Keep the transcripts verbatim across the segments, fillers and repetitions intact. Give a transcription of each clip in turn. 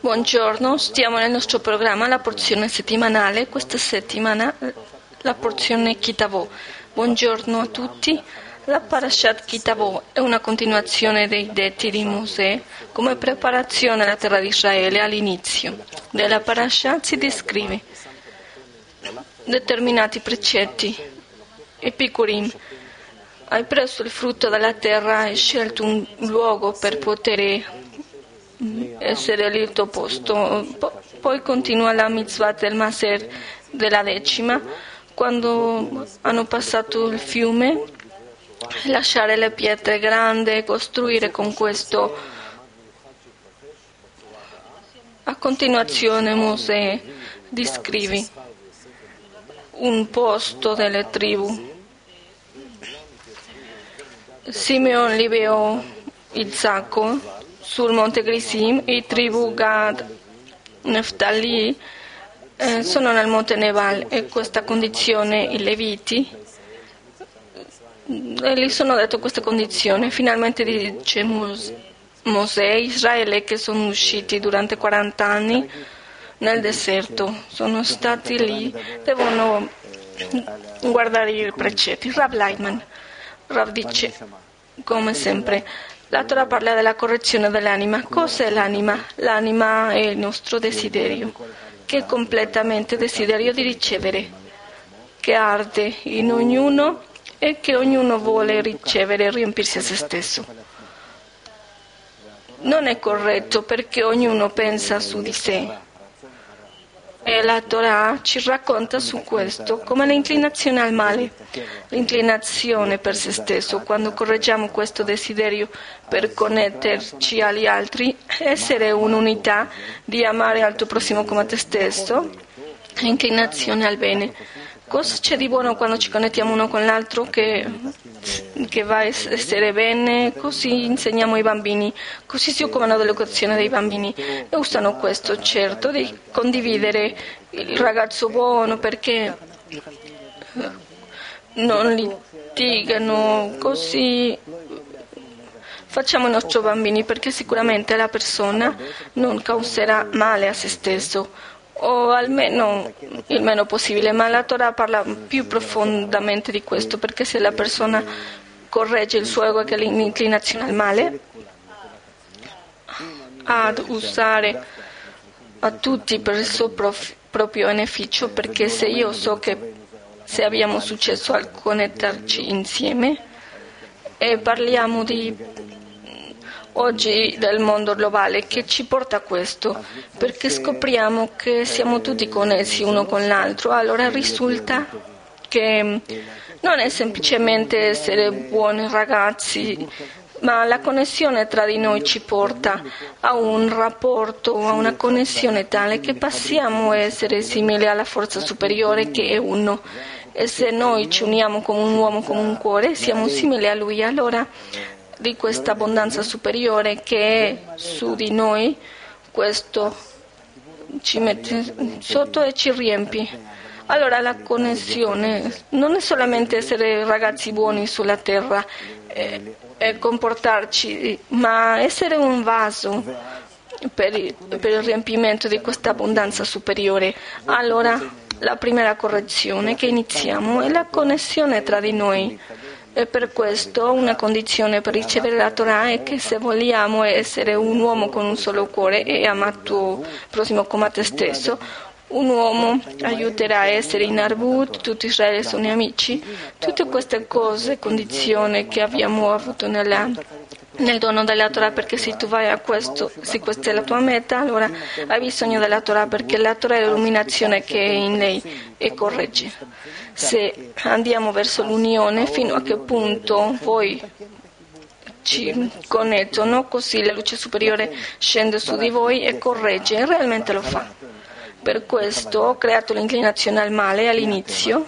Buongiorno, stiamo nel nostro programma la porzione settimanale, questa settimana la porzione Kitavo. Buongiorno a tutti. La Parashat Kitavo è una continuazione dei detti di Mosè come preparazione alla terra di Israele. All'inizio della Parashat si descrive determinati precetti. Epicurim: hai preso il frutto dalla terra, hai scelto un luogo per poter essere lì il tuo posto. Poi continua la mitzvah del Maser della decima, quando hanno passato il fiume, lasciare le pietre grandi, costruire con questo. A continuazione Mosè descrive un posto delle tribù. Simeon liberò Isacco sul monte Grisim, i tribù Gad, Neftali eh, sono nel monte Nebal, e questa condizione i Leviti e gli sono detto questa condizione. Finalmente dice Mosè: Israele che sono usciti durante quaranta anni nel deserto, sono stati lì, devono guardare i precetti. Rav Leitman Rav dice, come sempre, la Torah parla della correzione dell'anima. Cos'è l'anima? L'anima è il nostro desiderio, che è completamente desiderio di ricevere, che arde in ognuno e che ognuno vuole ricevere e riempirsi a se stesso. Non è corretto perché ognuno pensa su di sé. E la Torah ci racconta su questo come l'inclinazione al male, l'inclinazione per se stesso. Quando correggiamo questo desiderio per connetterci agli altri, essere un'unità di amare al tuo prossimo come a te stesso, inclinazione al bene. Cosa c'è di buono quando ci connettiamo uno con l'altro che, che va a essere bene? Così insegniamo ai bambini, così si occupano dell'educazione dei bambini e usano questo, certo, di condividere il ragazzo buono perché non litigano, così facciamo i nostri bambini, perché sicuramente la persona non causerà male a se stesso, o almeno il meno possibile, ma la Torah parla più profondamente di questo, perché se la persona corregge il suo ego, che è l'inclinazione al male, ad usare a tutti per il suo prof, proprio beneficio, perché se io so che se abbiamo successo al connetterci insieme, e parliamo di oggi del mondo globale, che ci porta a questo, perché scopriamo che siamo tutti connessi uno con l'altro, allora risulta che non è semplicemente essere buoni ragazzi, ma la connessione tra di noi ci porta a un rapporto, a una connessione tale che passiamo a essere simili alla forza superiore che è uno. E se noi ci uniamo come un uomo, come un cuore, siamo simili a lui, allora di questa abbondanza superiore che è su di noi, questo ci mette sotto e ci riempie. Allora la connessione non è solamente essere ragazzi buoni sulla terra e, e comportarci, ma essere un vaso per il, per il riempimento di questa abbondanza superiore. Allora la prima correzione che iniziamo è la connessione tra di noi. E per questo una condizione per ricevere la Torah è che se vogliamo essere un uomo con un solo cuore e amare il tuo prossimo come a te stesso, un uomo aiuterà a essere in Arbut, tutti Israele sono amici, tutte queste cose, condizioni che abbiamo avuto nella, nel dono della Torah, perché se tu vai a questo, se questa è la tua meta, allora hai bisogno della Torah, perché la Torah è l'illuminazione che è in lei e corregge. Se andiamo verso l'unione, fino a che punto voi ci connettono, così la luce superiore scende su di voi e corregge, e realmente lo fa. Per questo ho creato l'inclinazione al male all'inizio,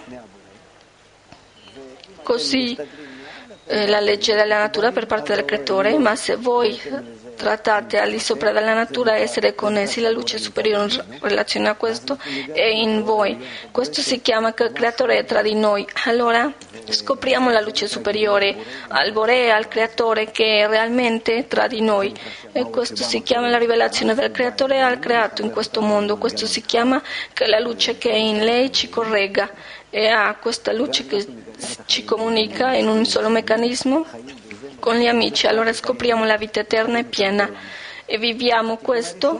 così eh, la legge della natura per parte del creatore, ma se voi trattate al di sopra della natura, essere connessi. La luce superiore in relazione a questo è in voi. Questo si chiama che il Creatore è tra di noi. Allora scopriamo la luce superiore al Bore, al Creatore che è realmente tra di noi. E questo si chiama la rivelazione del Creatore al creato in questo mondo. Questo si chiama che la luce che è in lei ci corregga. E ha questa luce che ci comunica in un solo meccanismo con gli amici. Allora scopriamo la vita eterna e piena e viviamo questo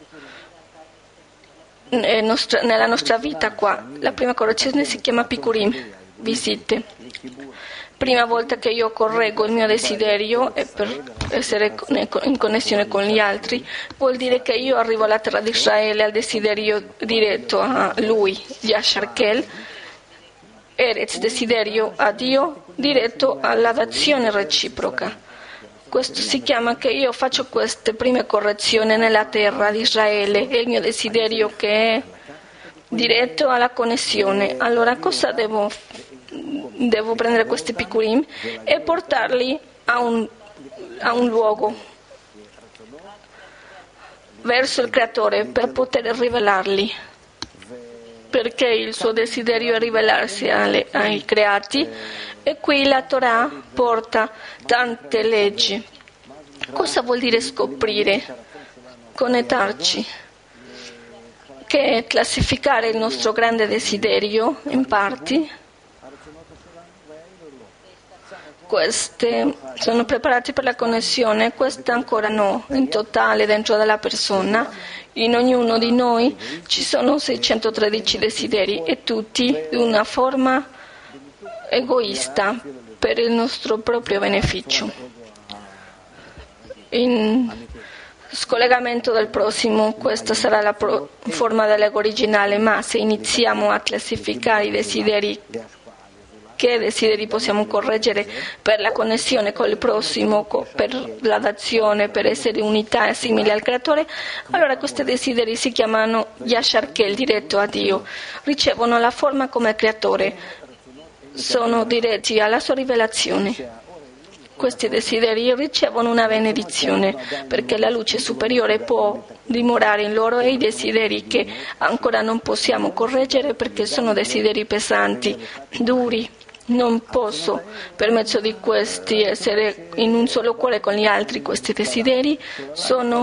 nella nostra vita qua. La prima correzione si chiama Pikurim, visite. Prima volta che io correggo il mio desiderio e per essere in connessione con gli altri, vuol dire che io arrivo alla terra di Israele al desiderio diretto a lui, Yashar Kel, Eretz, desiderio a Dio diretto alla dazione reciproca. Questo si chiama che io faccio queste prime correzioni nella terra di Israele e il mio desiderio che è diretto alla connessione. Allora cosa devo devo prendere questi Pikurim e portarli a un, a un luogo verso il Creatore per poter rivelarli, perché il suo desiderio è rivelarsi alle, ai creati, e qui la Torah porta tante leggi. Cosa vuol dire scoprire? Connetterci, che è classificare il nostro grande desiderio in parti. Queste sono preparate per la connessione, queste ancora no, in totale dentro della persona. In ognuno di noi ci sono seicentotredici desideri e tutti di una forma egoista per il nostro proprio beneficio. In scollegamento del prossimo, questa sarà la pro- forma dell'ego originale, ma se iniziamo a classificare i desideri, che desideri possiamo correggere per la connessione con il prossimo, per la dazione, per essere unità simili al Creatore, allora questi desideri si chiamano Yashar Kel, diretto a Dio, ricevono la forma come Creatore, sono diretti alla sua rivelazione. Questi desideri ricevono una benedizione perché la luce superiore può dimorare in loro, e i desideri che ancora non possiamo correggere perché sono desideri pesanti, duri. Non posso, per mezzo di questi, essere in un solo cuore con gli altri. Questi desideri sono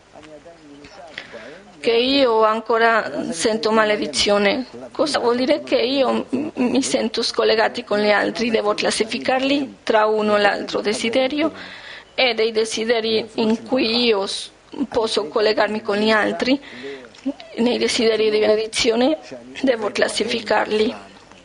che io ancora sento maledizione. Cosa vuol dire? Che io mi sento scollegati con gli altri, devo classificarli tra uno e l'altro desiderio, e dei desideri in cui io posso collegarmi con gli altri, nei desideri di benedizione, devo classificarli.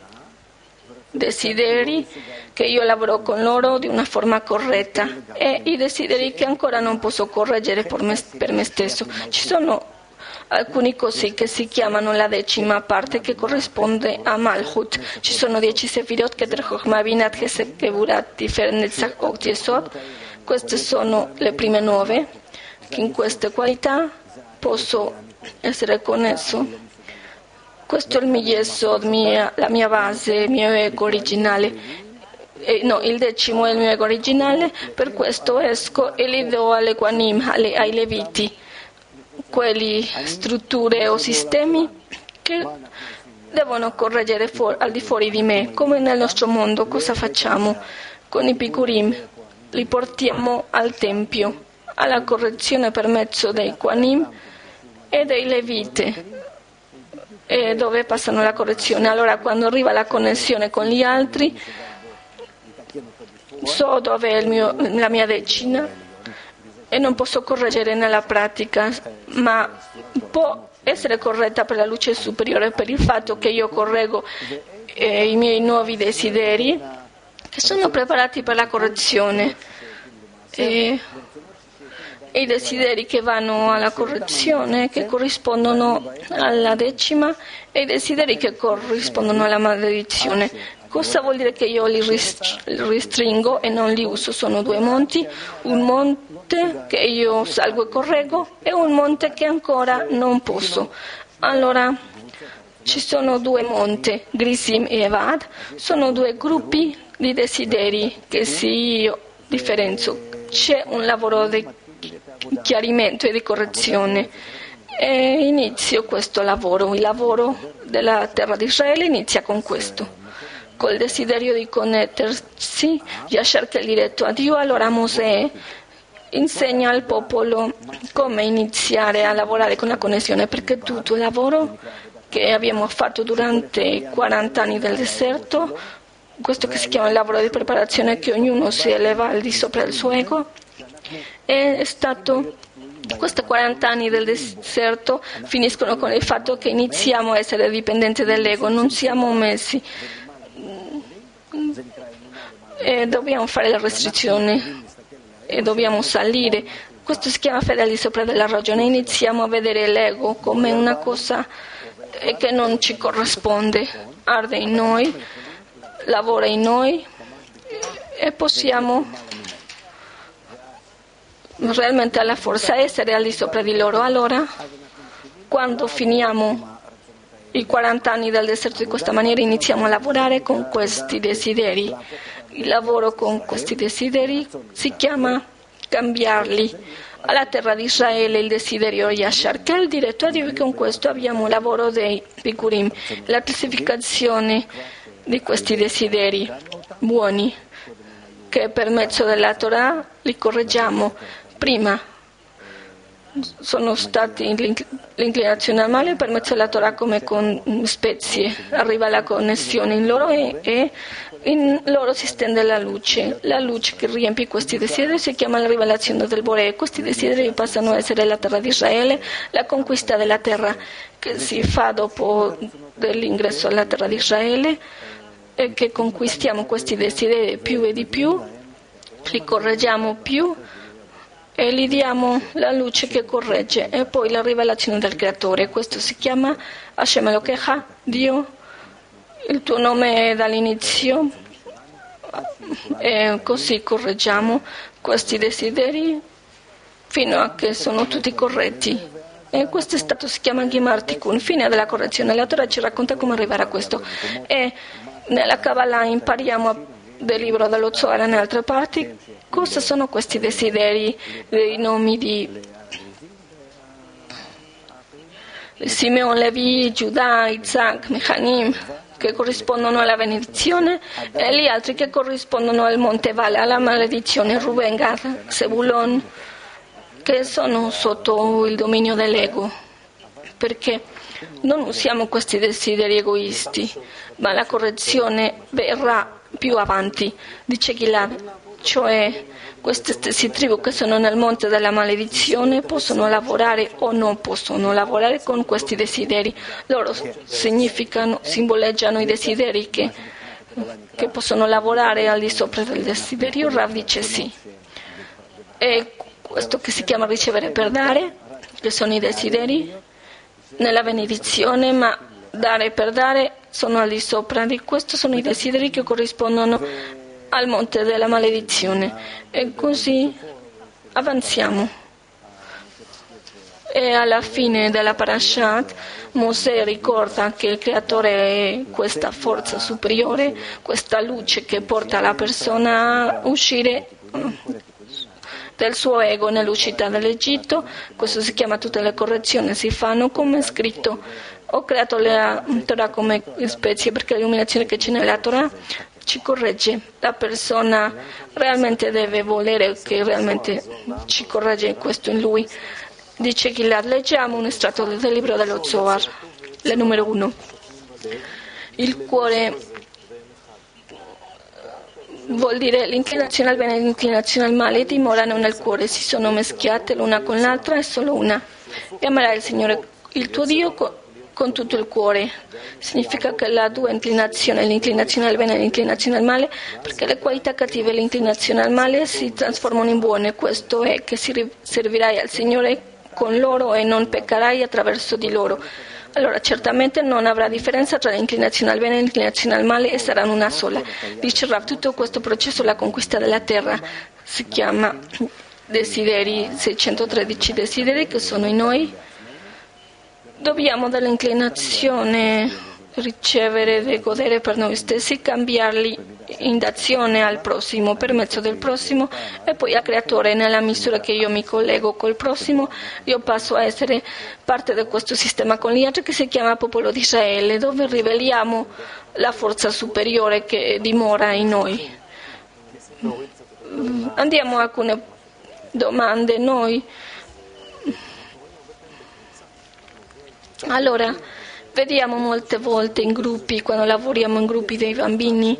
Desideri che io lavoro con loro di una forma corretta, e i desideri che ancora non posso correggere per me, per me stesso. Ci sono alcuni così che si chiamano la decima parte, che corrisponde a Malchut. Ci sono dieci Sefirot che tra Chokhmah, Binah, Chesed, Gevurat, Tiferet, Netzach, Hod, Yesod. Queste sono le prime nove, che in queste qualità posso essere connesso. Questo è il mio Yesod, mia, la mia base, il mio ego originale. Eh, no, il decimo è il mio ego originale, per questo esco e li do alle Quanim, alle, ai Leviti, quelli strutture o sistemi che devono correggere fuori, al di fuori di me. Come nel nostro mondo, cosa facciamo? Con i Pikurim li portiamo al Tempio, alla correzione per mezzo dei Quanim e dei Levite, e dove passano la correzione. Allora quando arriva la connessione con gli altri, so dove è il mio, la mia decina, e non posso correggere nella pratica, ma può essere corretta per la luce superiore, per il fatto che io correggo eh, i miei nuovi desideri che sono preparati per la correzione, e i desideri che vanno alla correzione, che corrispondono alla decima, e i desideri che corrispondono alla maledizione. Cosa vuol dire che io li ristringo e non li uso? Sono due monti, un monte che io salgo e correggo e un monte che ancora non posso. Allora ci sono due monti, Grisim e Evad, sono due gruppi di desideri che se io differenzio, c'è un lavoro di chiarimento e di correzione. E inizio questo lavoro. Il lavoro della terra di Israele inizia con questo, col desiderio di connettersi, di cercare il diretto a Dio. Allora Mosè insegna al popolo come iniziare a lavorare con la connessione, perché tutto il lavoro che abbiamo fatto durante i quaranta anni del deserto, questo che si chiama il lavoro di preparazione, che ognuno si eleva al di sopra del suo ego, è stato, questi quaranta anni del deserto finiscono con il fatto che iniziamo a essere dipendenti dall'ego, non siamo messi e dobbiamo fare le restrizioni e dobbiamo salire. Questo si chiama fede al di sopra della ragione. Iniziamo a vedere l'ego come una cosa che non ci corrisponde, arde in noi, lavora in noi e possiamo realmente alla forza essere al di sopra di loro. Allora, quando finiamo i quaranta anni del deserto di questa maniera, iniziamo a lavorare con questi desideri. Il lavoro con questi desideri si chiama cambiarli. Alla terra di Israele il desiderio Yashar, che è il diretto a Dio, e con questo abbiamo il lavoro dei Bikurim, la classificazione di questi desideri buoni, che per mezzo della Torah li correggiamo. Prima sono stati l'inclinazione al male, per mezzo della Torah come con spezie arriva la connessione in loro e, e in loro si stende la luce. La luce che riempie questi desideri si chiama la rivelazione del Bore. Questi desideri passano a essere la terra di Israele, la conquista della terra che si fa dopo dell'ingresso alla terra di Israele, e che conquistiamo questi desideri più e di più, li correggiamo più e gli diamo la luce che corregge, e poi la rivelazione del Creatore. Questo si chiama Hashem Elokecha, Dio, il tuo nome è dall'inizio, e così correggiamo questi desideri fino a che sono tutti corretti. E questo stato si chiama Gimar Tikkun, fine della correzione. La Torah ci racconta come arrivare a questo, e nella Kabbalah impariamo del libro dello Zohar e in altre parti cosa sono questi desideri dei nomi di Simeon, Levi, Giuda, Isaac, Mechanim, che corrispondono alla benedizione, e gli altri che corrispondono al Monte Vale, alla maledizione, Ruben, Gad, Sebulon, che sono sotto il dominio dell'ego, perché non usiamo questi desideri egoisti, ma la correzione verrà più avanti. Dice Gilad, cioè queste stesse tribù che sono nel monte della maledizione possono lavorare o non possono lavorare con questi desideri. Loro significano, simboleggiano i desideri che, che possono lavorare al di sopra del desiderio. Rav dice sì. E questo che si chiama ricevere per dare, che sono i desideri nella benedizione, ma dare per dare sono al di sopra di questo, sono i desideri che corrispondono al monte della maledizione, e così avanziamo. E alla fine della Parashat Mosè ricorda che il Creatore è questa forza superiore, questa luce che porta la persona a uscire del suo ego nell'uscita dall'Egitto. Questo si chiama, tutte le correzioni si fanno come è scritto. Ho creato la Torah come spezie perché l'illuminazione che c'è nella Torah ci corregge. La persona realmente deve volere che realmente ci corregge questo in lui. Dice Gilad, leggiamo un estratto del libro dello Zohar, il numero uno. Il cuore vuol dire l'inclinazione al bene e l'inclinazione al male dimorano nel cuore, si sono meschiate l'una con l'altra, è solo una. E amerai il Signore, il tuo Dio, con, con tutto il cuore. Significa che la tua inclinazione, l'inclinazione al bene e l'inclinazione al male, perché le qualità cattive e l'inclinazione al male si trasformano in buone. Questo è che servirai al Signore con loro e non peccherai attraverso di loro. Allora certamente non avrà differenza tra l'inclinazione al bene e l'inclinazione al male, e saranno una sola. Dice Rav, tutto questo processo, la conquista della terra, si chiama desideri, seicentotredici desideri che sono in noi. Dobbiamo dall'inclinazione ricevere e godere per noi stessi, cambiarli in azione al prossimo, per mezzo del prossimo, e poi a creatore. Nella misura che io mi collego col prossimo, io passo a essere parte di questo sistema con gli altri che si chiama popolo di Israele, dove riveliamo la forza superiore che dimora in noi. Andiamo a alcune domande. Noi allora vediamo molte volte in gruppi, quando lavoriamo in gruppi dei bambini,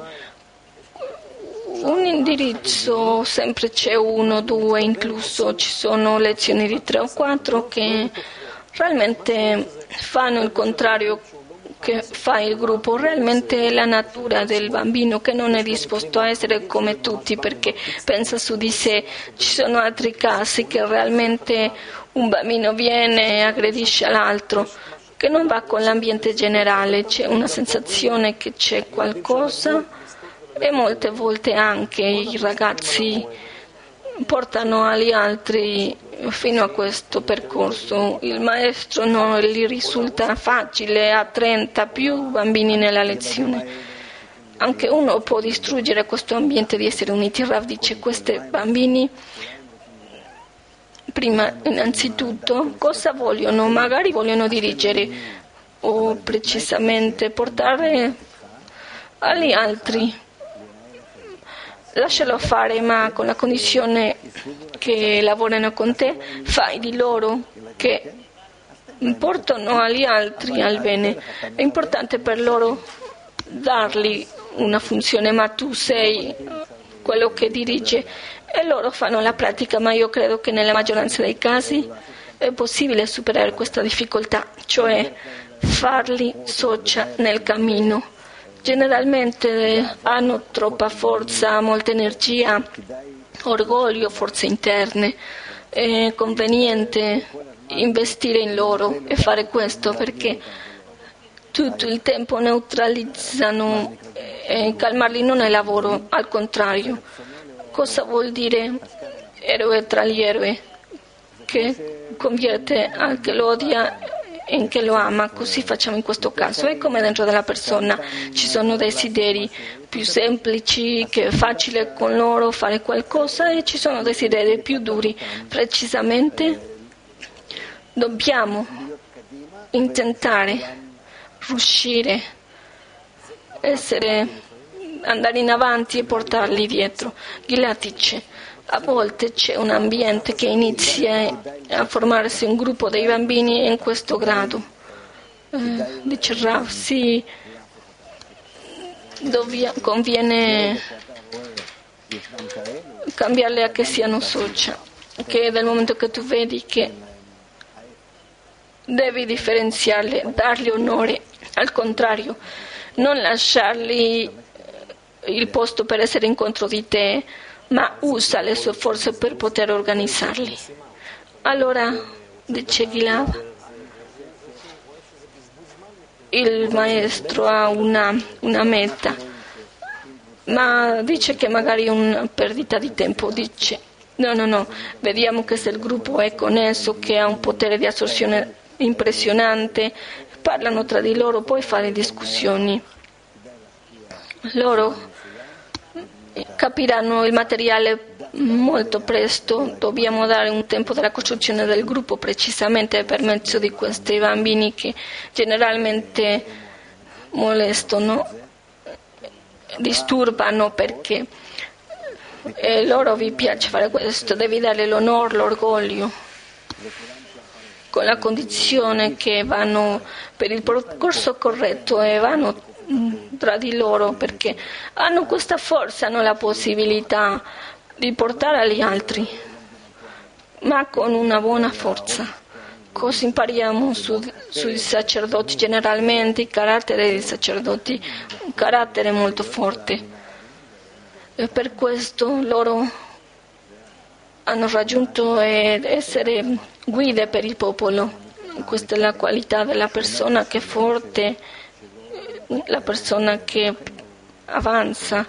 un indirizzo, sempre c'è uno, due, incluso ci sono lezioni di tre o quattro che realmente fanno il contrario che fa il gruppo. Realmente è la natura del bambino che non è disposto a essere come tutti perché pensa su di sé. Ci sono altri casi che realmente un bambino viene e aggredisce l'altro, che non va con l'ambiente generale, c'è una sensazione che c'è qualcosa, e molte volte anche i ragazzi portano agli altri fino a questo percorso. Il maestro non gli risulta facile, ha trenta più bambini nella lezione. Anche uno può distruggere questo ambiente di essere uniti. Rav dice: questi bambini prima innanzitutto cosa vogliono? Magari vogliono dirigere o precisamente portare agli altri. Lascialo fare, ma con la condizione che lavorano con te, fai di loro che portano agli altri al bene. È importante per loro dargli una funzione, ma tu sei quello che dirige e loro fanno la pratica. Ma io credo che nella maggioranza dei casi è possibile superare questa difficoltà, cioè farli socia nel cammino. Generalmente hanno troppa forza, molta energia, orgoglio, forze interne. È conveniente investire in loro e fare questo perché tutto il tempo neutralizzano e calmarli non è lavoro, al contrario. Cosa vuol dire eroe tra gli eroi? Che convierte al che lo odia in che lo ama. Così facciamo in questo caso. È come dentro della persona ci sono desideri più semplici, che è facile con loro fare qualcosa, e ci sono desideri più duri. Precisamente dobbiamo intentare riuscire essere andare in avanti e portarli dietro. Gilad dice: a volte c'è un ambiente che inizia a formarsi un gruppo dei bambini in questo grado. Eh, dice Rav, sì, dovia, conviene cambiarle a che siano socia, che dal momento che tu vedi che devi differenziarle, dargli onore, al contrario, non lasciargli il posto per essere incontro di te, ma usa le sue forze per poter organizzarli. Allora, dice Gilad, il maestro ha una, una meta, ma dice che magari è una perdita di tempo. Dice: no, no, no, vediamo che se il gruppo è connesso, che ha un potere di assorzione impressionante, parlano tra di loro, poi fare discussioni. Loro capiranno il materiale molto presto. Dobbiamo dare un tempo della costruzione del gruppo precisamente per mezzo di questi bambini che generalmente molestano, disturbano, perché e loro vi piace fare questo. Devi dare l'onore, l'orgoglio, con la condizione che vanno per il percorso corretto e vanno tra di loro, perché hanno questa forza, hanno la possibilità di portare agli altri, ma con una buona forza. Cosa impariamo su, sui sacerdoti? Generalmente il carattere dei sacerdoti, un carattere molto forte, e per questo loro hanno raggiunto essere guide per il popolo. Questa è la qualità della persona che è forte, la persona che avanza,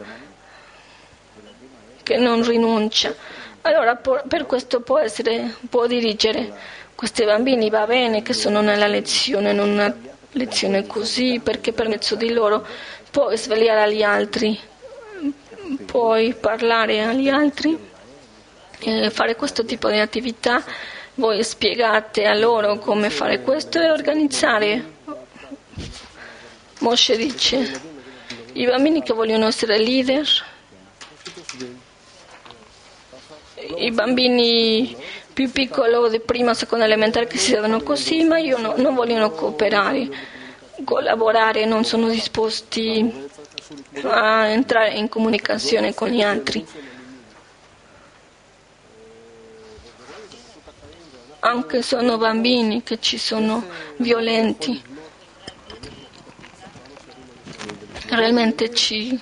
che non rinuncia. Allora per questo può essere, può dirigere questi bambini. Va bene che sono nella lezione, non lezione così, perché per mezzo di loro puoi svegliare agli altri, puoi parlare agli altri, eh, fare questo tipo di attività. Voi spiegate a loro come fare questo e organizzare. Moshe dice: i bambini che vogliono essere leader, i bambini più piccoli di prima, seconda elementare, che si vedono così, ma io no, non vogliono cooperare, collaborare, non sono disposti a entrare in comunicazione con gli altri. Anche sono bambini che ci sono violenti. Realmente ci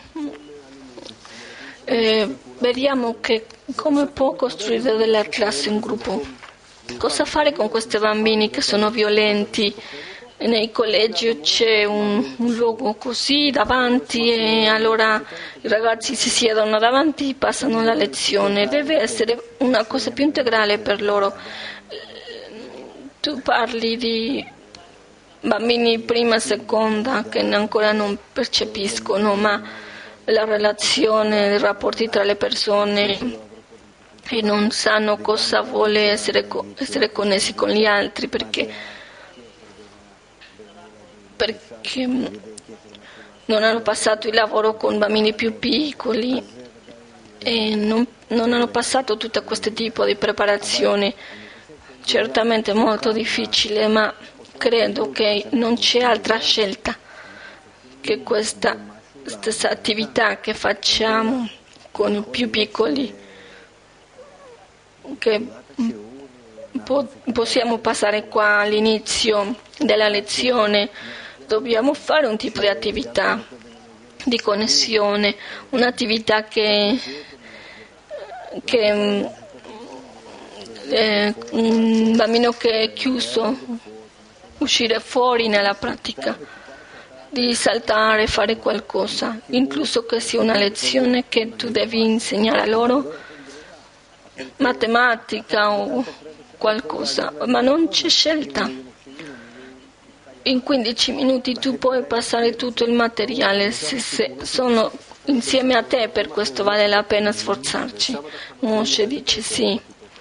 eh, vediamo che come può costruire delle classi in gruppo. Cosa fare con questi bambini che sono violenti? Nei collegi c'è un, un luogo così davanti e allora i ragazzi si siedono davanti e passano la lezione. Deve essere una cosa più integrale per loro. Tu parli di bambini prima e seconda che ancora non percepiscono, ma la relazione, i rapporti tra le persone, e non sanno cosa vuole essere, essere connessi con gli altri, perché, perché non hanno passato il lavoro con bambini più piccoli e non, non hanno passato tutto questo tipo di preparazione. Certamente molto difficile, ma credo che non c'è altra scelta che questa stessa attività che facciamo con i più piccoli, che po- possiamo passare qua all'inizio della lezione. Dobbiamo fare un tipo di attività di connessione, un'attività che, che eh, un bambino che è chiuso, uscire fuori nella pratica, di saltare, fare qualcosa, incluso che sia una lezione che tu devi insegnare a loro, matematica o qualcosa, ma non c'è scelta. In quindici minuti tu puoi passare tutto il materiale, se, se sono insieme a te, per questo vale la pena sforzarci. Moshe dice sì.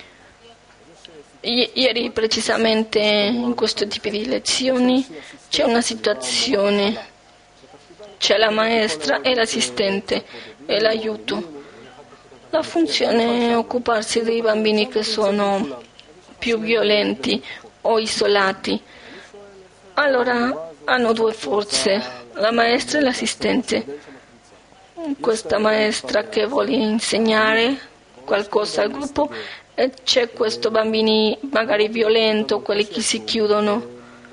I- ieri precisamente in questo tipo di lezioni c'è una situazione, c'è la maestra e l'assistente e l'aiuto. La funzione è occuparsi dei bambini che sono più violenti o isolati. Allora hanno due forze, la maestra e l'assistente. Questa maestra che vuole insegnare qualcosa al gruppo, e c'è questo bambini magari violento, quelli che si chiudono.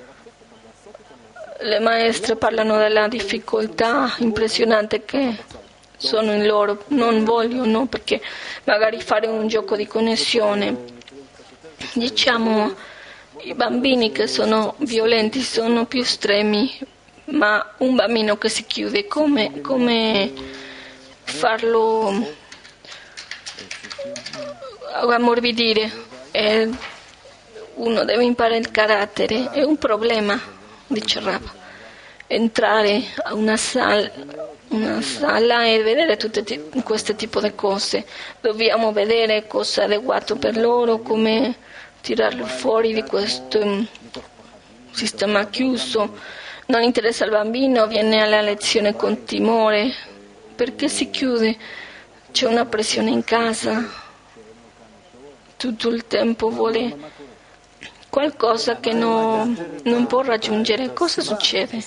Le maestre parlano della difficoltà impressionante che sono in loro, non vogliono perché magari fare un gioco di connessione. Diciamo, i bambini che sono violenti sono più estremi, ma un bambino che si chiude, come, come farlo ammorbidire? Eh, uno deve imparare il carattere, è un problema, dice Rav. Entrare a una sala, una sala e vedere tutte questo tipo di cose. Dobbiamo vedere cosa è adeguato per loro, come tirarlo fuori di questo sistema chiuso. Non interessa al bambino, viene alla lezione con timore, perché si chiude, c'è una pressione in casa, tutto il tempo vuole qualcosa che no, non può raggiungere. Cosa succede?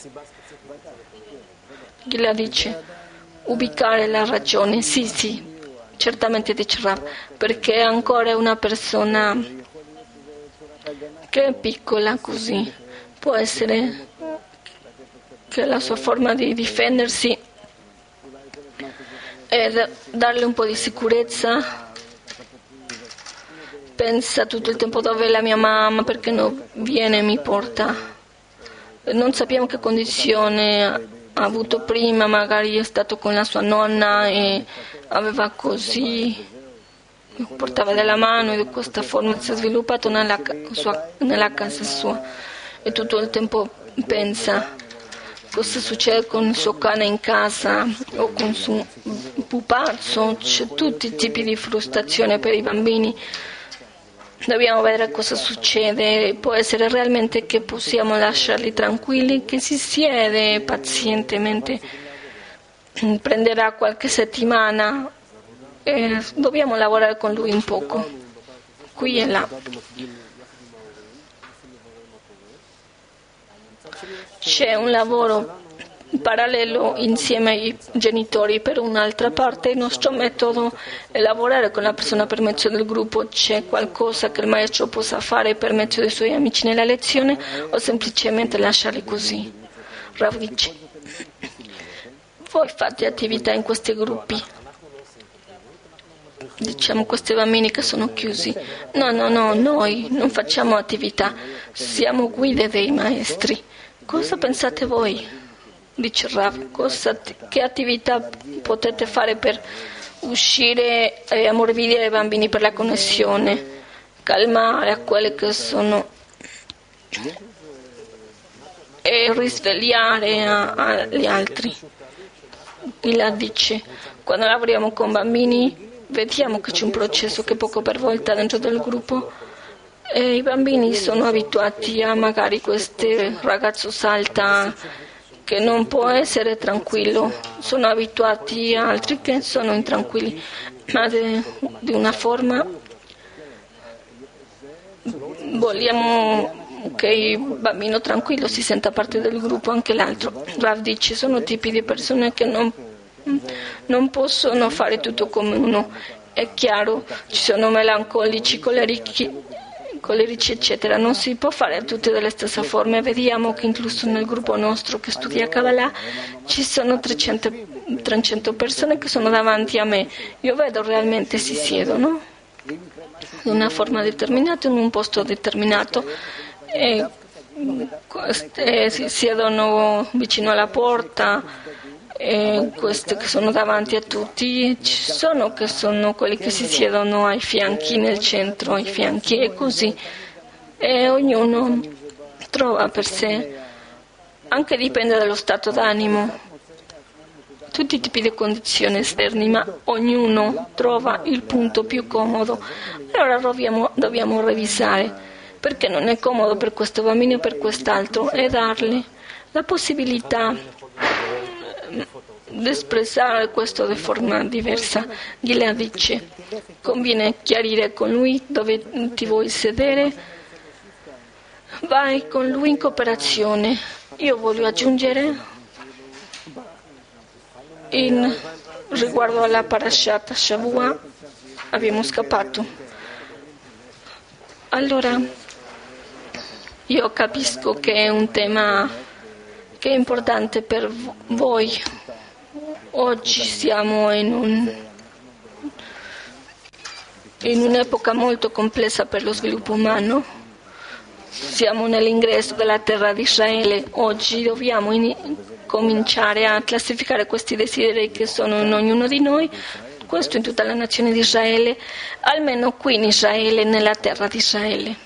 Chi la dice? Ubicare la ragione. Sì, sì, certamente dice Rav, perché ancora è una persona che è piccola così. Può essere che la sua forma di difendersi è darle un po' di sicurezza. Pensa tutto il tempo: dove è la mia mamma, perché non viene e mi porta. Non sappiamo che condizione ha avuto prima, magari è stato con la sua nonna e aveva così, portava della mano e di questa forma si è sviluppato nella, sua, nella casa sua, e tutto il tempo pensa cosa succede con il suo cane in casa o con il suo pupazzo. C'è tutti i tipi di frustrazione per i bambini. Dobbiamo vedere cosa succede. Può essere realmente che possiamo lasciarli tranquilli, che si siede pazientemente, prenderà qualche settimana e dobbiamo lavorare con lui un poco, qui e là. C'è un lavoro parallelo insieme ai genitori. Per un'altra parte, il nostro metodo è lavorare con la persona per mezzo del gruppo. C'è qualcosa che il maestro possa fare per mezzo dei suoi amici nella lezione o semplicemente lasciarli così? Rav dice: voi fate attività in questi gruppi, diciamo questi bambini che sono chiusi. No, no, no, noi non facciamo attività, siamo guide dei maestri. Cosa pensate voi? Dice Rav, cosa, che attività potete fare per uscire e ammorbidire i bambini per la connessione, calmare a quelli che sono e risvegliare agli altri? Ila dice, quando lavoriamo con bambini vediamo che c'è un processo che poco per volta dentro del gruppo e i bambini sono abituati a magari questo ragazzo salta che non può essere tranquillo, sono abituati a altri che sono intranquilli, ma di una forma vogliamo che il bambino tranquillo si senta parte del gruppo, anche l'altro. Rav dice, sono tipi di persone che non, non possono fare tutto come uno. È chiaro, ci sono melancolici, colerici, colerici eccetera, non si può fare tutte delle stesse forme. Vediamo che incluso nel gruppo nostro che studia Kabbalah ci sono trecento, trecento persone che sono davanti a me. Io vedo realmente si siedono in una forma determinata, in un posto determinato, e, e si siedono vicino alla porta, e questi che sono davanti a tutti. Ci sono che sono quelli che si siedono ai fianchi, nel centro, ai fianchi, e così, e ognuno trova per sé, anche dipende dallo stato d'animo, tutti i tipi di condizioni esterne, ma ognuno trova il punto più comodo. Allora dobbiamo, dobbiamo revisare perché non è comodo per questo bambino o per quest'altro e dargli la possibilità di espressare questo di forma diversa. Gila dice, conviene chiarire con lui dove ti vuoi sedere, vai con lui in cooperazione. Io voglio aggiungere in riguardo alla Parashat Shavua, abbiamo scappato. Allora io capisco che è un tema che è importante per voi. Oggi siamo in, un, in un'epoca molto complessa per lo sviluppo umano. Siamo nell'ingresso della terra di Israele. Oggi dobbiamo in, cominciare a classificare questi desideri che sono in ognuno di noi, questo in tutta la nazione di Israele, almeno qui in Israele, nella terra di Israele.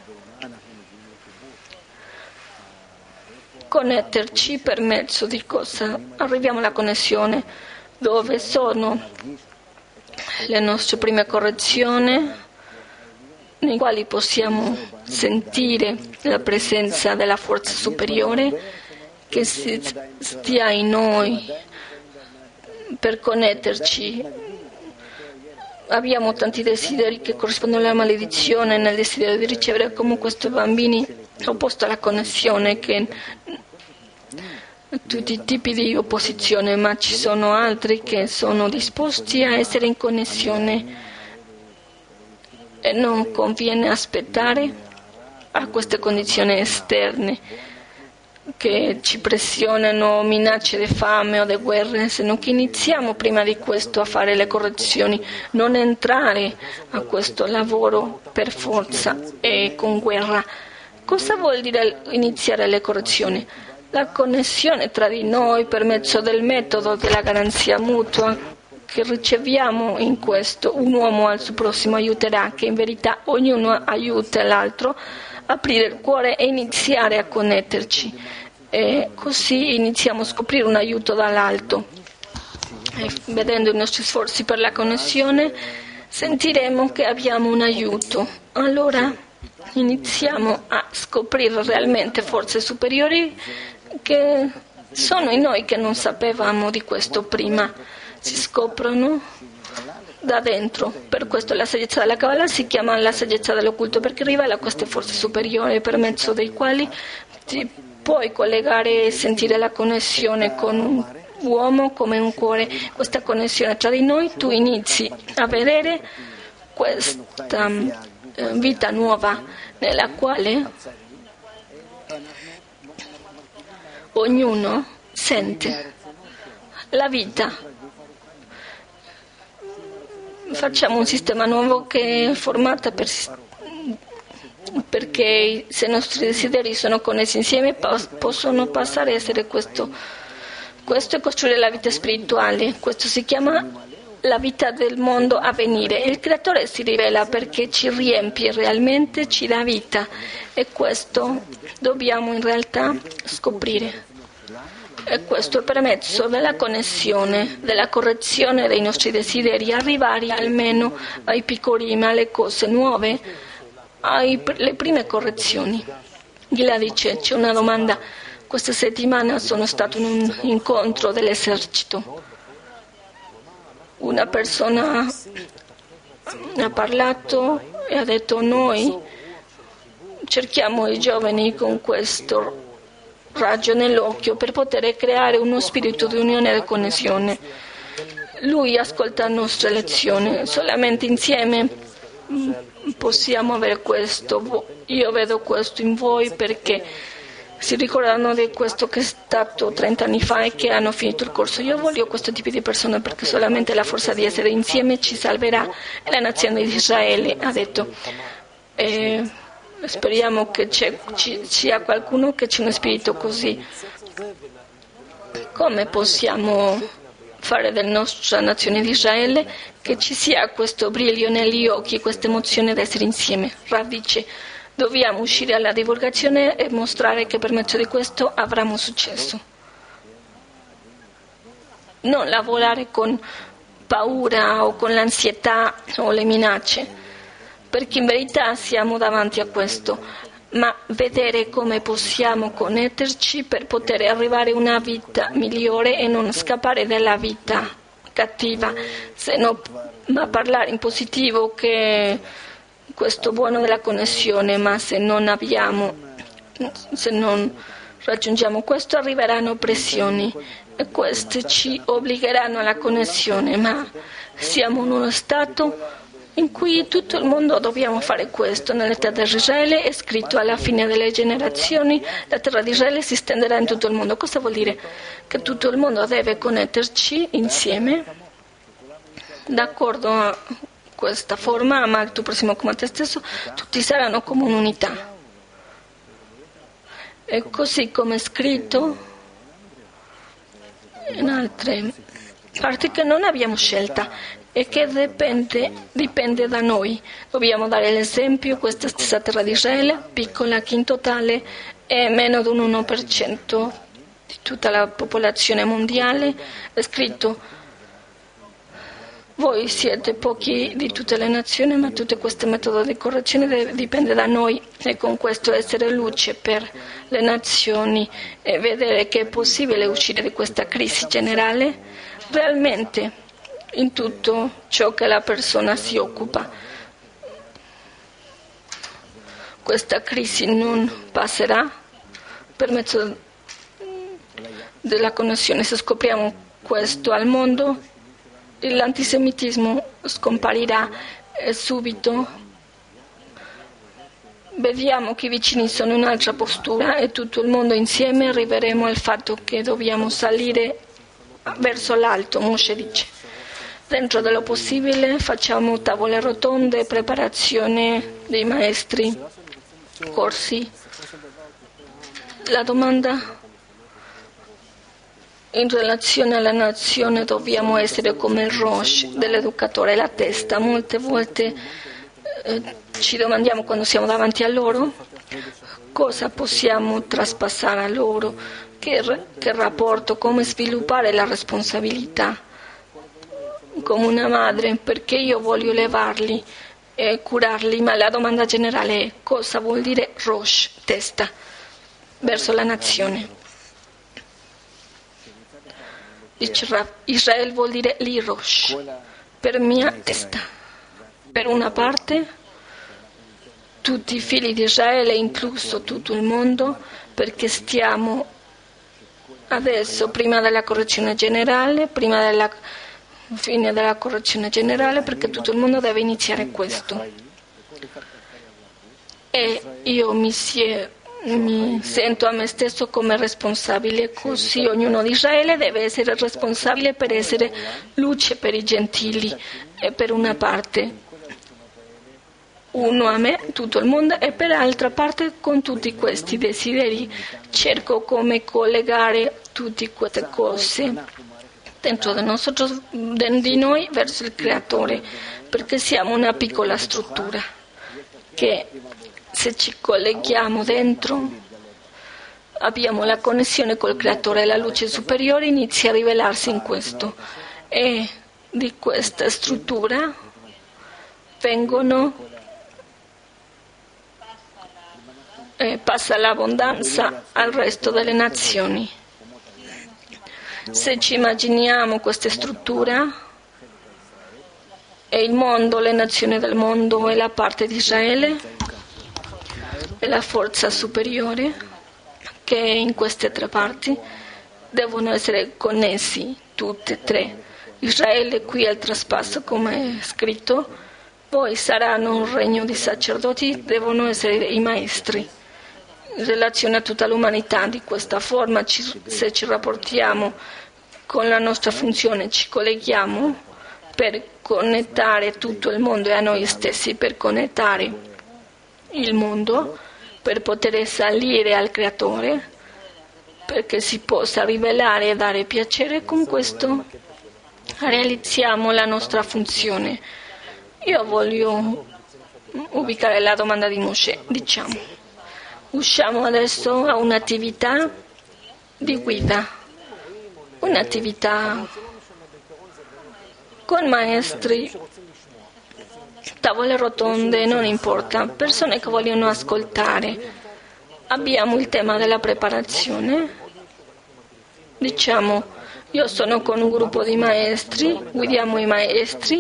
Connetterci per mezzo di cosa? Arriviamo alla connessione, dove sono le nostre prime correzioni, nei quali possiamo sentire la presenza della forza superiore che si stia in noi per connetterci. Abbiamo tanti desideri che corrispondono alla maledizione nel desiderio di ricevere, come questi bambini, opposto alla connessione, che tutti i tipi di opposizione, ma ci sono altri che sono disposti a essere in connessione e non conviene aspettare a queste condizioni esterne che ci pressionano, minacce di fame o di guerre, se non che iniziamo prima di questo a fare le correzioni, non entrare a questo lavoro per forza e con guerra. Cosa vuol dire iniziare le correzioni? La connessione tra di noi per mezzo del metodo della garanzia mutua che riceviamo in questo. Un uomo al suo prossimo aiuterà, che in verità ognuno aiuta l'altro, aprire il cuore e iniziare a connetterci. e così iniziamo a scoprire un aiuto dall'alto. E vedendo i nostri sforzi per la connessione, sentiremo che abbiamo un aiuto. Allora iniziamo a scoprire realmente forze superiori che sono in noi, che non sapevamo di questo prima. Si scoprono da dentro. Per questo la saggezza della Kabbalah si chiama la saggezza dell'occulto, perché rivela a queste forze superiori per mezzo dei quali ti puoi collegare e sentire la connessione con un uomo come un cuore. Questa connessione tra di noi, tu inizi a vedere questa eh, vita nuova nella quale ognuno sente la vita. Facciamo un sistema nuovo che è formato per, perché se i nostri desideri sono connessi insieme possono passare a essere questo. Questo è costruire la vita spirituale. Questo si chiama la vita del mondo a venire. Il creatore si rivela perché ci riempie realmente, ci dà vita, e questo dobbiamo in realtà scoprire. E questo è per mezzo della connessione, della correzione dei nostri desideri, arrivare almeno ai piccolim, alle cose nuove, alle prime correzioni. Gila dice, c'è una domanda. Questa settimana sono stato in un incontro dell'esercito. Una persona ha parlato e ha detto: noi cerchiamo i giovani con questo raggio nell'occhio per poter creare uno spirito di unione e connessione. Lui ascolta le nostre lezioni, solamente insieme possiamo avere questo. Io vedo questo in voi perché si ricordano di questo che è stato trenta anni fa e che hanno finito il corso. Io voglio questo tipo di persone perché solamente la forza di essere insieme ci salverà. E la nazione di Israele ha detto: eh, speriamo che c'è, ci sia qualcuno che c'è uno spirito così. Come possiamo fare della nostra nazione di Israele che ci sia questo brillo negli occhi, questa emozione di essere insieme? Rav dice: dobbiamo uscire alla divulgazione e mostrare che per mezzo di questo avremo successo. Non lavorare con paura o con l'ansietà o le minacce, perché in verità siamo davanti a questo, ma vedere come possiamo connetterci per poter arrivare a una vita migliore e non scappare dalla vita cattiva, se no, ma parlare in positivo che questo buono della connessione, ma se non abbiamo, se non raggiungiamo questo, arriveranno pressioni e queste ci obbligheranno alla connessione, ma siamo in uno stato in cui tutto il mondo dobbiamo fare questo. Nell'età di Israele è scritto: alla fine delle generazioni la terra di Israele si stenderà in tutto il mondo. Cosa vuol dire? Che tutto il mondo deve connetterci insieme, d'accordo a questa forma, ama il tuo prossimo come te stesso, tutti saranno come un'unità. E così come è scritto in altre parti che non abbiamo scelta e che dipende, dipende da noi. Dobbiamo dare l'esempio. Questa stessa terra di Israele, piccola che in totale è meno di un uno per cento di tutta la popolazione mondiale, è scritto: voi siete pochi di tutte le nazioni, ma tutto questo metodo di correzione dipende da noi, e con questo essere luce per le nazioni e vedere che è possibile uscire di questa crisi generale realmente in tutto ciò che la persona si occupa. Questa crisi non passerà per mezzo della connessione. Se scopriamo questo al mondo, l'antisemitismo scomparirà e subito vediamo che i vicini sono in un'altra postura e tutto il mondo insieme arriveremo al fatto che dobbiamo salire verso l'alto. Moshe dice: dentro dello possibile facciamo tavole rotonde, preparazione dei maestri, corsi. La domanda in relazione alla nazione: dobbiamo essere come il Rosh dell'educatore, la testa. Molte volte eh, ci domandiamo, quando siamo davanti a loro, cosa possiamo traspassare a loro. che, che rapporto, come sviluppare la responsabilità come una madre, perché io voglio levarli e curarli, ma la domanda generale è: cosa vuol dire Rosh, testa, verso la nazione? Dice Rav, Israele vuol dire li Rosh, per mia testa. Per una parte, tutti i figli di Israele, incluso tutto il mondo, perché stiamo adesso, prima della correzione generale, prima della fine della correzione generale, perché tutto il mondo deve iniziare questo. E io mi, sie, mi sento a me stesso come responsabile, così ognuno di Israele deve essere responsabile per essere luce per i gentili. E per una parte, uno a me, tutto il mondo, e per l'altra parte con tutti questi desideri cerco come collegare tutte queste cose dentro di, nosotros, di noi verso il Creatore, perché siamo una piccola struttura che, se ci colleghiamo dentro, abbiamo la connessione col Creatore e la luce superiore inizia a rivelarsi in questo, e di questa struttura vengono e passa l'abbondanza al resto delle nazioni. Se ci immaginiamo questa struttura, e il mondo, le nazioni del mondo e la parte di Israele e la forza superiore, che in queste tre parti devono essere connessi, tutte e tre. Israele qui è il traspasso, come è scritto, poi saranno un regno di sacerdoti, devono essere i maestri. In relazione a tutta l'umanità, di questa forma, ci, se ci rapportiamo con la nostra funzione, ci colleghiamo per connettare tutto il mondo e a noi stessi, per connettare il mondo, per poter salire al Creatore, perché si possa rivelare e dare piacere. Con questo realizziamo la nostra funzione. Io voglio ubicare la domanda di Moshe, diciamo. Usciamo adesso a un'attività di guida, un'attività con maestri, tavole rotonde, non importa, persone che vogliono ascoltare. Abbiamo il tema della preparazione, diciamo, io sono con un gruppo di maestri, guidiamo i maestri.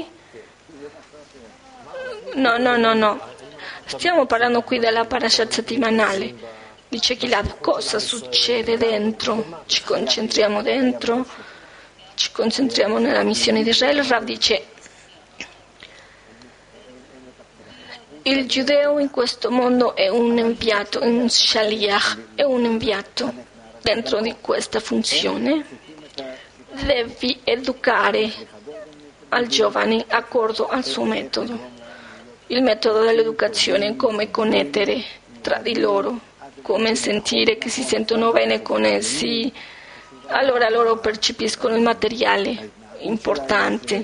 No, no, no, no. Stiamo parlando qui della parashat settimanale. Dice Gilad, cosa succede dentro? Ci concentriamo dentro, ci concentriamo nella missione di Israele. Rav dice, il giudeo in questo mondo è un inviato, un shaliach, è un inviato. Dentro di questa funzione devi educare al giovane accordo al suo metodo. Il metodo dell'educazione, come connettere tra di loro, come sentire che si sentono bene con essi, allora loro percepiscono il materiale importante.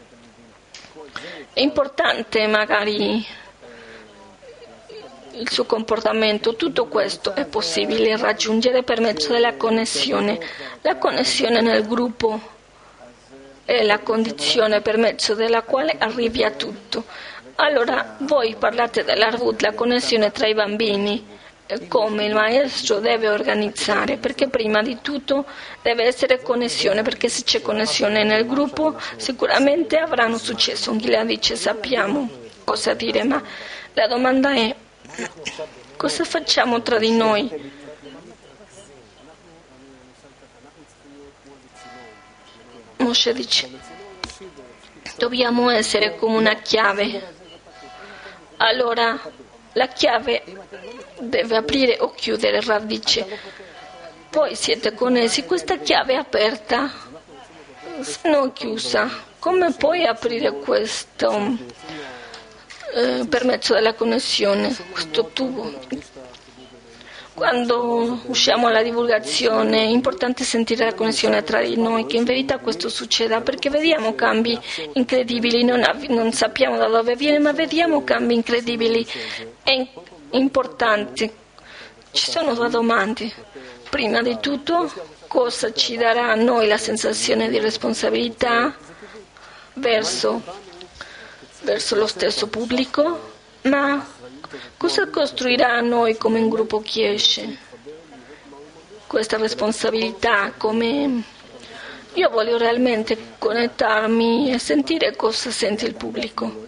È importante magari il suo comportamento, tutto questo è possibile raggiungere per mezzo della connessione. La connessione nel gruppo è la condizione per mezzo della quale arrivi a tutto. Allora voi parlate dell'arvut, la connessione tra i bambini, come il maestro deve organizzare, perché prima di tutto deve essere connessione, perché se c'è connessione nel gruppo sicuramente avranno successo. Ghila dice, sappiamo cosa dire, ma la domanda è, cosa facciamo tra di noi? Moshe dice, dobbiamo essere come una chiave. Allora la chiave deve aprire o chiudere. Rav dice, voi siete connessi, questa chiave è aperta, se non chiusa, come puoi aprire questo eh, per mezzo della connessione, questo tubo? Quando usciamo alla divulgazione è importante sentire la connessione tra di noi, che in verità questo succeda, perché vediamo cambi incredibili, non, av- non sappiamo da dove viene, ma vediamo cambi incredibili e in- importanti. Ci sono due domande. Prima di tutto, cosa ci darà a noi la sensazione di responsabilità verso, verso lo stesso pubblico, ma cosa costruirà a noi come un gruppo Chiesa? Questa responsabilità, come io voglio realmente connettermi e sentire cosa sente il pubblico.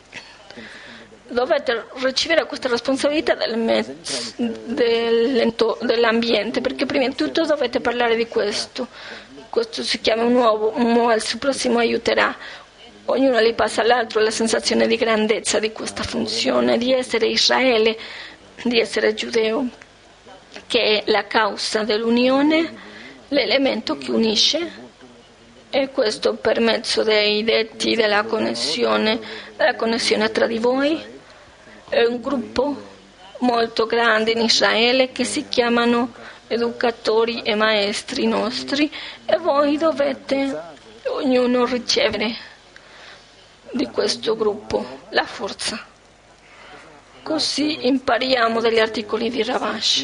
Dovete ricevere questa responsabilità del mezzo, dell'ambiente, perché prima di tutto dovete parlare di questo. Questo si chiama un nuovo, un nuovo, il prossimo aiuterà. Ognuno gli passa all'altro la sensazione di grandezza di questa funzione, di essere Israele, di essere giudeo, che è la causa dell'unione, l'elemento che unisce. E questo per mezzo dei detti della connessione, della connessione tra di voi. È un gruppo molto grande in Israele che si chiamano educatori e maestri nostri, e voi dovete ognuno ricevere di questo gruppo la forza. Così impariamo dagli articoli di Ravash.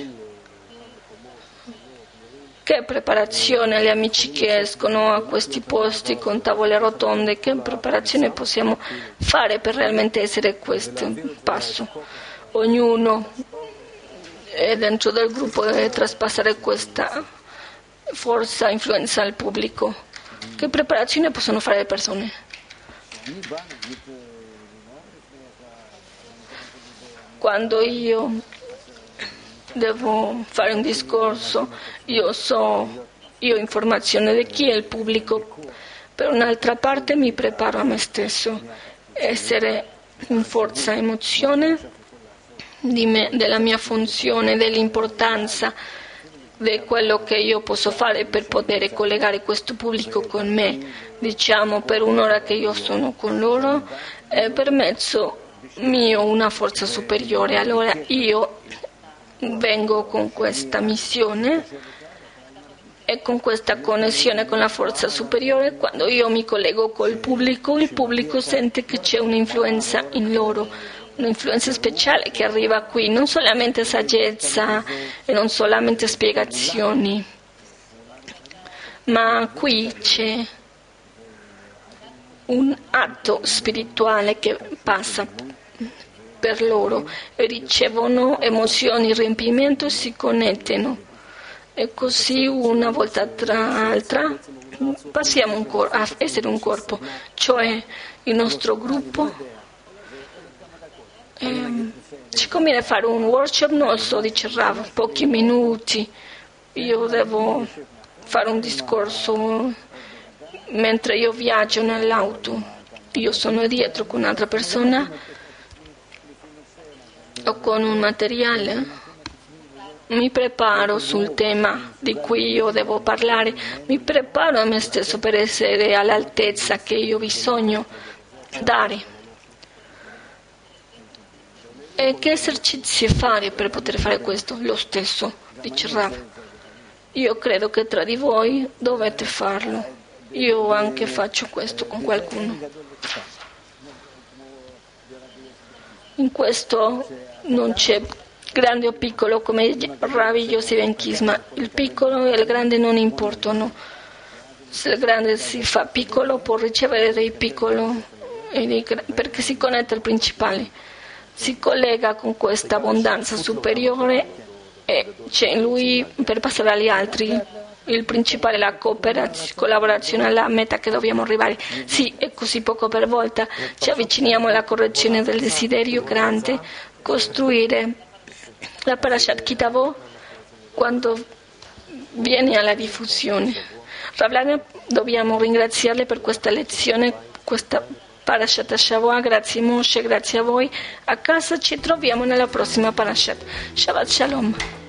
Che preparazione agli amici che escono a questi posti con tavole rotonde, che preparazione possiamo fare per realmente essere questo passo? Ognuno è dentro del gruppo deve traspassare questa forza, influenza al pubblico. Che preparazione possono fare le persone? Quando io devo fare un discorso, io so, io ho informazione di chi è il pubblico, per un'altra parte mi preparo a me stesso, essere in forza, emozione di me, della mia funzione, dell'importanza di quello che io posso fare per poter collegare questo pubblico con me, diciamo per un'ora che io sono con loro, e per mezzo mio una forza superiore. Allora io vengo con questa missione e con questa connessione con la forza superiore. Quando io mi collego col pubblico, il pubblico sente che c'è un'influenza in loro, un'influenza speciale che arriva qui, non solamente saggezza e non solamente spiegazioni, ma qui c'è un atto spirituale che passa per loro e ricevono emozioni, riempimento e si connettono, e così una volta tra l'altra passiamo un cor- a essere un corpo, cioè il nostro gruppo. Eh, ci conviene fare un workshop, non so, dice Rav, pochi minuti, io devo fare un discorso mentre io viaggio nell'auto, io sono dietro con un'altra persona o con un materiale, mi preparo sul tema di cui io devo parlare, mi preparo a me stesso per essere all'altezza che io ho bisogno dare. E che esercizi fare per poter fare questo? Lo stesso, dice Rav. Io credo che tra di voi dovete farlo. Io anche faccio questo con qualcuno. In questo non c'è grande o piccolo, come Rabbi Yossi Ben Kisma. Il piccolo e il grande non importano. Se il grande si fa piccolo può ricevere dei piccoli, perché si connette al principale, si collega con questa abbondanza superiore e c'è in lui per passare agli altri. Il principale è la collaborazione alla meta che dobbiamo arrivare. Sì, e così poco per volta ci avviciniamo alla correzione del desiderio grande, costruire la Parashat Kitavo quando viene alla diffusione. Ravlana, dobbiamo ringraziarle per questa lezione, questa Parashat Shavua. Grazie Moshe, grazie a voi. A casa ci troviamo nella prossima Parashat. Shabbat Shalom.